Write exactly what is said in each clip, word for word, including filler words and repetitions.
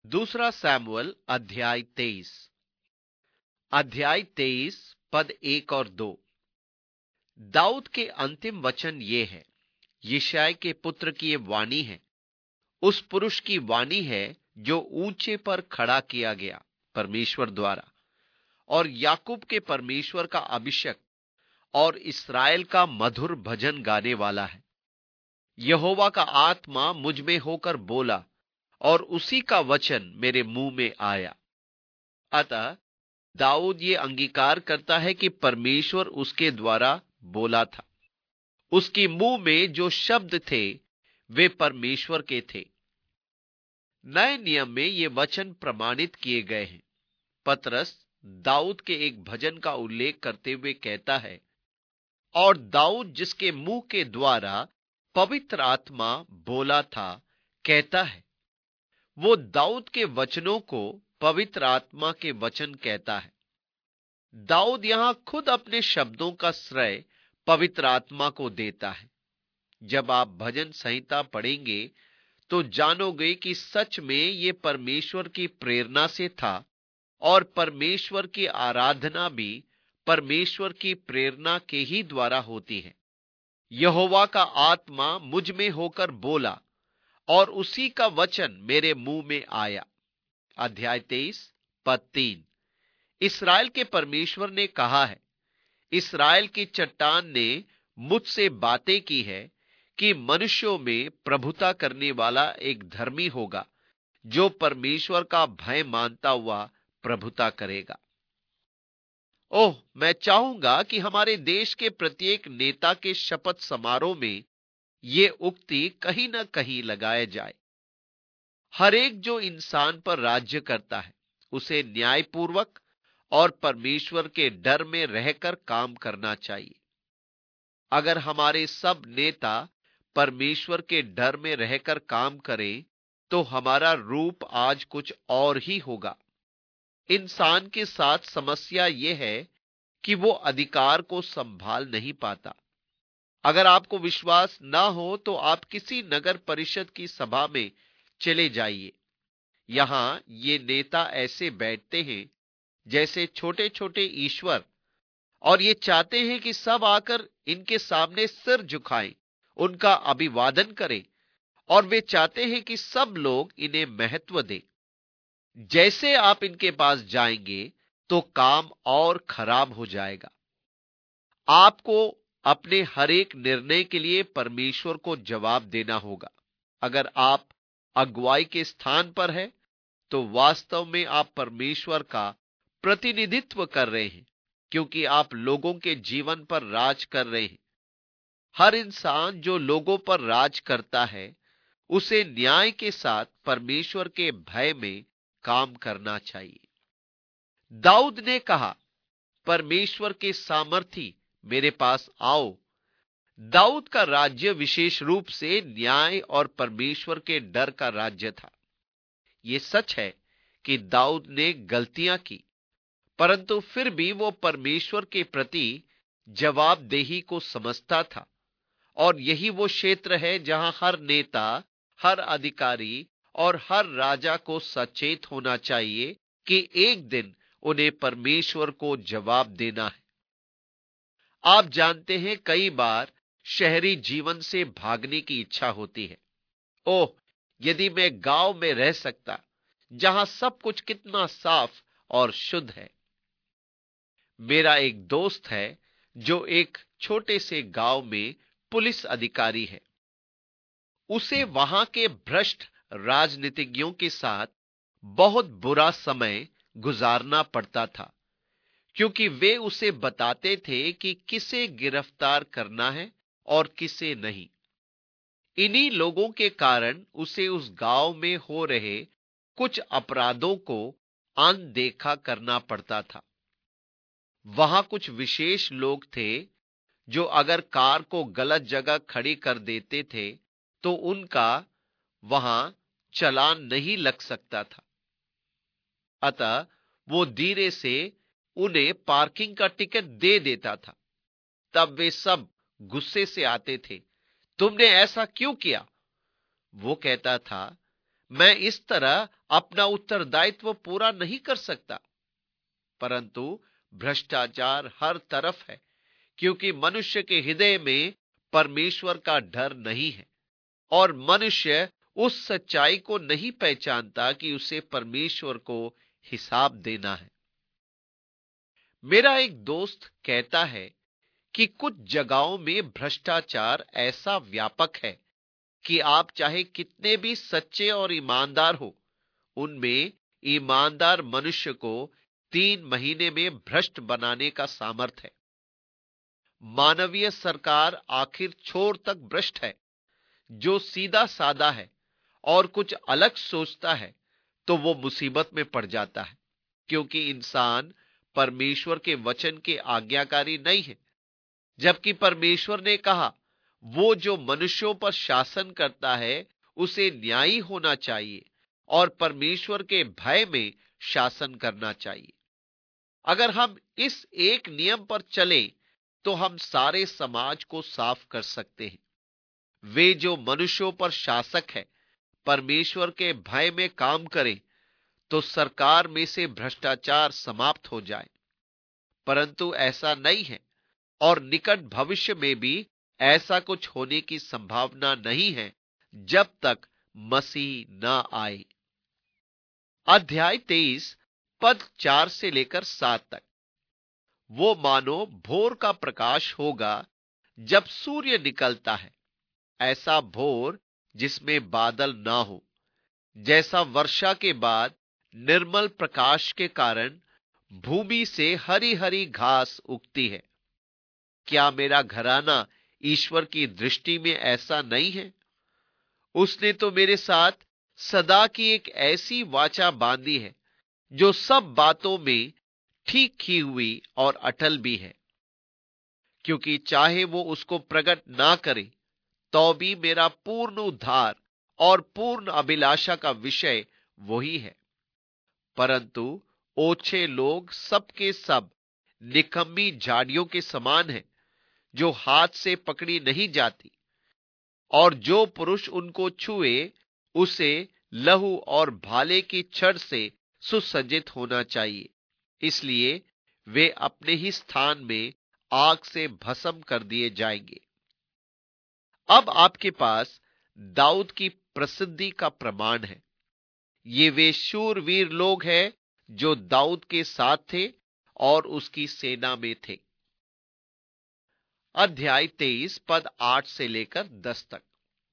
दूसरा सैमुअल अध्याय तेईस। अध्याय तेईस पद एक और दो। दाऊद के अंतिम वचन ये है। यिशै के पुत्र की ये वाणी है, उस पुरुष की वाणी है जो ऊंचे पर खड़ा किया गया परमेश्वर द्वारा, और याकूब के परमेश्वर का अभिषेक और इस्राएल का मधुर भजन गाने वाला है। यहोवा का आत्मा मुझ में होकर बोला, और उसी का वचन मेरे मुंह में आया। अतः दाऊद ये अंगीकार करता है कि परमेश्वर उसके द्वारा बोला था। उसके मुंह में जो शब्द थे वे परमेश्वर के थे। नए नियम में ये वचन प्रमाणित किए गए हैं। पतरस दाऊद के एक भजन का उल्लेख करते हुए कहता है, और दाऊद जिसके मुंह के द्वारा पवित्र आत्मा बोला था, कहता है। वो दाऊद के वचनों को पवित्र आत्मा के वचन कहता है। दाऊद यहां खुद अपने शब्दों का श्रेय पवित्र आत्मा को देता है। जब आप भजन संहिता पढ़ेंगे तो जानोगे कि सच में ये परमेश्वर की प्रेरणा से था, और परमेश्वर की आराधना भी परमेश्वर की प्रेरणा के ही द्वारा होती है। यहोवा का आत्मा मुझ में होकर बोला, और उसी का वचन मेरे मुंह में आया। अध्याय तेईस पद तीन। इस्राएल के परमेश्वर ने कहा है, इस्राएल की चट्टान ने मुझसे बातें की है कि मनुष्यों में प्रभुता करने वाला एक धर्मी होगा, जो परमेश्वर का भय मानता हुआ प्रभुता करेगा। ओह, मैं चाहूंगा कि हमारे देश के प्रत्येक नेता के शपथ समारोह में ये उक्ति कहीं ना कहीं लगाया जाए। हर एक जो इंसान पर राज्य करता है उसे न्यायपूर्वक और परमेश्वर के डर में रहकर काम करना चाहिए। अगर हमारे सब नेता परमेश्वर के डर में रहकर काम करें तो हमारा रूप आज कुछ और ही होगा। इंसान के साथ समस्या यह है कि वो अधिकार को संभाल नहीं पाता। अगर आपको विश्वास ना हो तो आप किसी नगर परिषद की सभा में चले जाइए। यहां ये नेता ऐसे बैठते हैं जैसे छोटे छोटे ईश्वर, और ये चाहते हैं कि सब आकर इनके सामने सिर झुकाएं, उनका अभिवादन करें, और वे चाहते हैं कि सब लोग इन्हें महत्व दें। जैसे आप इनके पास जाएंगे तो काम और खराब हो जाएगा। आपको अपने हर एक निर्णय के लिए परमेश्वर को जवाब देना होगा। अगर आप अगुवाई के स्थान पर हैं तो वास्तव में आप परमेश्वर का प्रतिनिधित्व कर रहे हैं, क्योंकि आप लोगों के जीवन पर राज कर रहे हैं। हर इंसान जो लोगों पर राज करता है उसे न्याय के साथ परमेश्वर के भय में काम करना चाहिए। दाऊद ने कहा, परमेश्वर के सामर्थी मेरे पास आओ। दाऊद का राज्य विशेष रूप से न्याय और परमेश्वर के डर का राज्य था। यह सच है कि दाऊद ने गलतियां की, परंतु फिर भी वो परमेश्वर के प्रति जवाबदेही को समझता था। और यही वो क्षेत्र है जहां हर नेता, हर अधिकारी और हर राजा को सचेत होना चाहिए कि एक दिन उन्हें परमेश्वर को जवाब देना है। आप जानते हैं, कई बार शहरी जीवन से भागने की इच्छा होती है। ओह, यदि मैं गांव में रह सकता, जहां सब कुछ कितना साफ और शुद्ध है। मेरा एक दोस्त है जो एक छोटे से गांव में पुलिस अधिकारी है। उसे वहां के भ्रष्ट राजनीतिज्ञों के साथ बहुत बुरा समय गुजारना पड़ता था, क्योंकि वे उसे बताते थे कि किसे गिरफ्तार करना है और किसे नहीं। इन्हीं लोगों के कारण उसे उस गांव में हो रहे कुछ अपराधों को अनदेखा करना पड़ता था। वहां कुछ विशेष लोग थे जो अगर कार को गलत जगह खड़ी कर देते थे तो उनका वहां चालान नहीं लग सकता था। अतः वो धीरे से उन्हें पार्किंग का टिकट दे देता था। तब वे सब गुस्से से आते थे, तुमने ऐसा क्यों किया? वो कहता था, मैं इस तरह अपना उत्तरदायित्व पूरा नहीं कर सकता। परंतु भ्रष्टाचार हर तरफ है, क्योंकि मनुष्य के हृदय में परमेश्वर का डर नहीं है और मनुष्य उस सच्चाई को नहीं पहचानता कि उसे परमेश्वर को हिसाब देना है। मेरा एक दोस्त कहता है कि कुछ जगहों में भ्रष्टाचार ऐसा व्यापक है कि आप चाहे कितने भी सच्चे और ईमानदार हो, उनमें ईमानदार मनुष्य को तीन महीने में भ्रष्ट बनाने का सामर्थ्य है। मानवीय सरकार आखिर छोर तक भ्रष्ट है। जो सीधा साधा है और कुछ अलग सोचता है तो वो मुसीबत में पड़ जाता है, क्योंकि इंसान परमेश्वर के वचन के आज्ञाकारी नहीं है। जबकि परमेश्वर ने कहा, वो जो मनुष्यों पर शासन करता है उसे न्यायी होना चाहिए और परमेश्वर के भय में शासन करना चाहिए। अगर हम इस एक नियम पर चले तो हम सारे समाज को साफ कर सकते हैं। वे जो मनुष्यों पर शासक है परमेश्वर के भय में काम करें तो सरकार में से भ्रष्टाचार समाप्त हो जाए। परंतु ऐसा नहीं है और निकट भविष्य में भी ऐसा कुछ होने की संभावना नहीं है जब तक मसीह न आए। अध्याय तेईस पद चार से लेकर सात तक। वो मानो भोर का प्रकाश होगा जब सूर्य निकलता है, ऐसा भोर जिसमें बादल ना हो, जैसा वर्षा के बाद निर्मल प्रकाश के कारण भूमि से हरी हरी घास उगती है। क्या मेरा घराना ईश्वर की दृष्टि में ऐसा नहीं है? उसने तो मेरे साथ सदा की एक ऐसी वाचा बांधी है जो सब बातों में ठीक की हुई और अटल भी है, क्योंकि चाहे वो उसको प्रकट ना करे तो भी मेरा पूर्ण उद्धार और पूर्ण अभिलाषा का विषय वही है। परंतु ओछे लोग सबके सब निकम्मी झाड़ियों के समान हैं, जो हाथ से पकड़ी नहीं जाती, और जो पुरुष उनको छुए उसे लहू और भाले की छड़ से सुसज्जित होना चाहिए। इसलिए वे अपने ही स्थान में आग से भस्म कर दिए जाएंगे। अब आपके पास दाऊद की प्रसिद्धि का प्रमाण है। ये वे शूरवीर लोग हैं जो दाऊद के साथ थे और उसकी सेना में थे। अध्याय तेईस पद आठ से लेकर दस तक।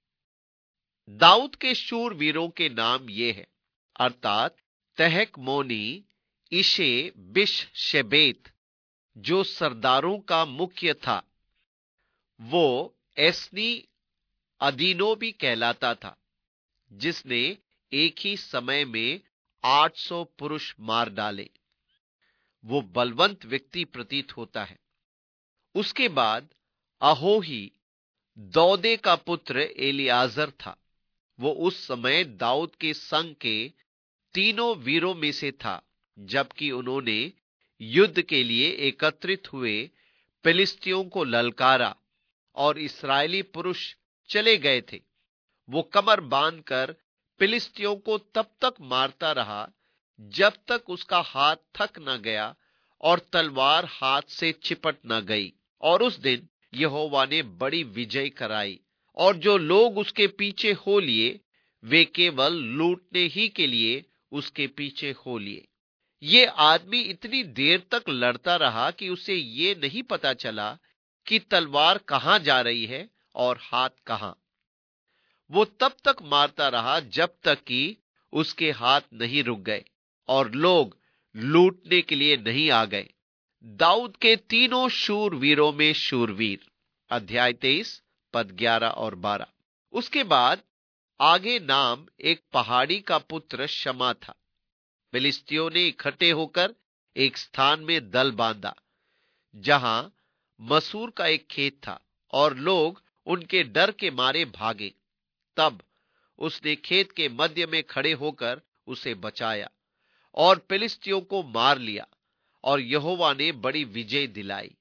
दाऊद के शूरवीरों के नाम ये हैं, अर्थात तहकमोनी, इशे, बिश शेबेत, जो सरदारों का मुख्य था। वो एस्नी अदीनो भी कहलाता था, जिसने एक ही समय में आठ सौ पुरुष मार डाले। वो बलवंत व्यक्ति प्रतीत होता है। उसके बाद अहोही दौदे का पुत्र एलियाजर था। वो उस समय दाऊद के संग के तीनों वीरों में से था, जबकि उन्होंने युद्ध के लिए एकत्रित हुए फिलिस्तियों को ललकारा और इस्राएली पुरुष चले गए थे। वो कमर बांधकर फिलिस्तियों को तब तक मारता रहा जब तक उसका हाथ थक न गया और तलवार हाथ से चिपट न गई। और उस दिन यहोवा ने बड़ी विजय कराई, और जो लोग उसके पीछे हो लिए वे केवल लूटने ही के लिए उसके पीछे हो लिए। ये आदमी इतनी देर तक लड़ता रहा कि उसे ये नहीं पता चला कि तलवार कहां जा रही है और हाथ कहां। वो तब तक मारता रहा जब तक कि उसके हाथ नहीं रुक गए और लोग लूटने के लिए नहीं आ गए। दाऊद के तीनों शूरवीरों में शूरवीर। अध्याय तेईस पद ग्यारह और बारह। उसके बाद आगे नाम एक पहाड़ी का पुत्र शमा था। फिलिस्तियों ने इकट्ठे होकर एक स्थान में दल बांधा जहां मसूर का एक खेत था, और लोग उनके डर के मारे भागे। तब उसने खेत के मध्य में खड़े होकर उसे बचाया और फिलिस्तियों को मार लिया, और यहोवा ने बड़ी विजय दिलाई।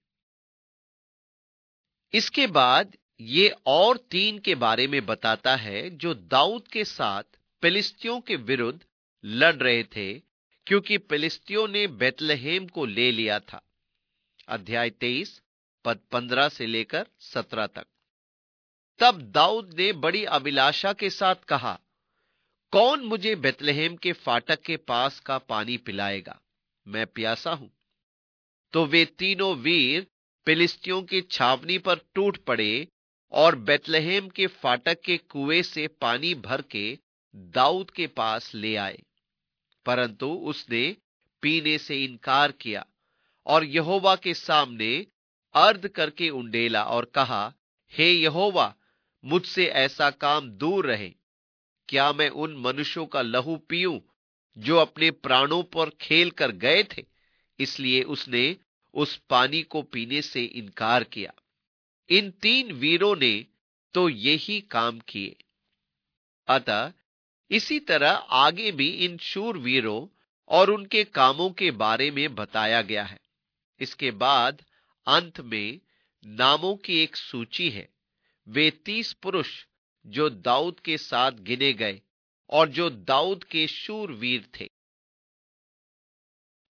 इसके बाद ये और तीन के बारे में बताता है जो दाऊद के साथ फिलिस्तियों के विरुद्ध लड़ रहे थे, क्योंकि फिलिस्तियों ने बेतलहेम को ले लिया था। अध्याय तेईस पद पंद्रह से लेकर सत्रह तक। तब दाऊद ने बड़ी अभिलाषा के साथ कहा, कौन मुझे बेतलहेम के फाटक के पास का पानी पिलाएगा? मैं प्यासा हूं। तो वे तीनों वीर फिलिस्तियों की छावनी पर टूट पड़े और बेतलहेम के फाटक के कुएं से पानी भर के दाऊद के पास ले आए, परंतु उसने पीने से इनकार किया और यहोवा के सामने अर्ध करके उंडेला और कहा, हे यहोवा, मुझसे ऐसा काम दूर रहे। क्या मैं उन मनुष्यों का लहू पीऊं जो अपने प्राणों पर खेल कर गए थे? इसलिए उसने उस पानी को पीने से इनकार किया। इन तीन वीरों ने तो यही काम किए। अतः इसी तरह आगे भी इन शूर वीरों और उनके कामों के बारे में बताया गया है। इसके बाद अंत में नामों की एक सूची है। वे तीस पुरुष जो दाऊद के साथ गिने गए और जो दाऊद के शूर वीर थे।